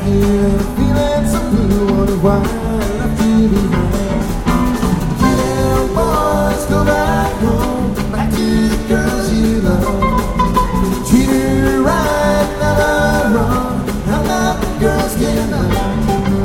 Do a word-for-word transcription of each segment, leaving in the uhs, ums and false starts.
here and I'm feeling so blue. Wonder why I left you behind. Yeah, boys, go back home, back to the girls you love. Treat her right, never wrong. How about the girls getting up?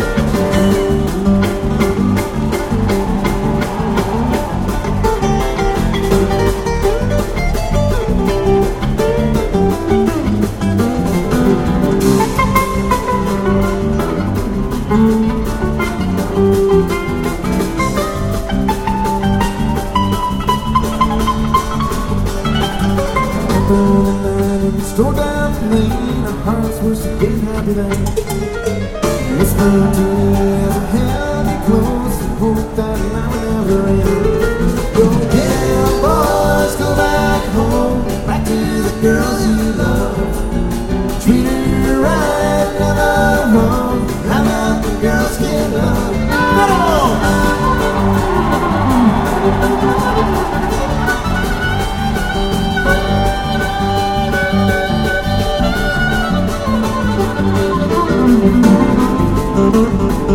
Stroll down the lane, our hearts were so big happy then. Whispered to you as I held you close and hoped that night would never end. Go get boys, go back home, back to the girls you love. Treat her right, never wrong. How about the girls get up? Come on! Thank you.